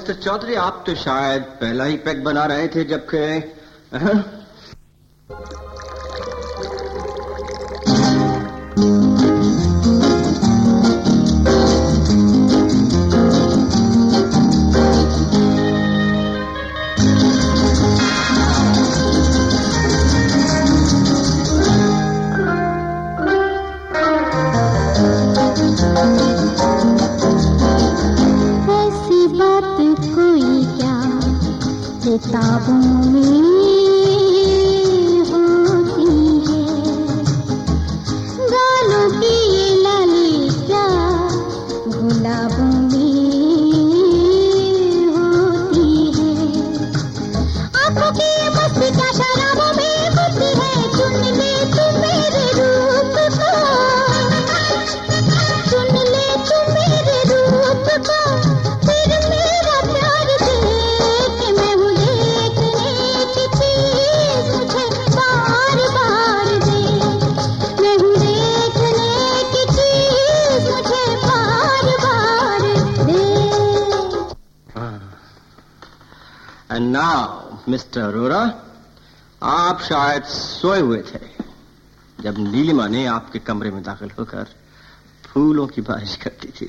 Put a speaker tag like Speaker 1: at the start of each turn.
Speaker 1: Mister Chaudhary, आप तो शायद पहला ही पैक बना रहे थे जबकि
Speaker 2: किताबों में होती है, गालों की ये लाली क्या गुलाबों में होती है, आंखों की ये मस्ती क्या शराबों में होती है। चुन ले तू मेरे रूप को, चुन ले तू मेरे रूप को, फिर मेरा प्यार दे कि मैं
Speaker 1: And now, Mr. अरोरा, आप शायद सोए हुए थे जब नीलिमा ने आपके कमरे में दाखिल होकर फूलों की बारिश करती थी।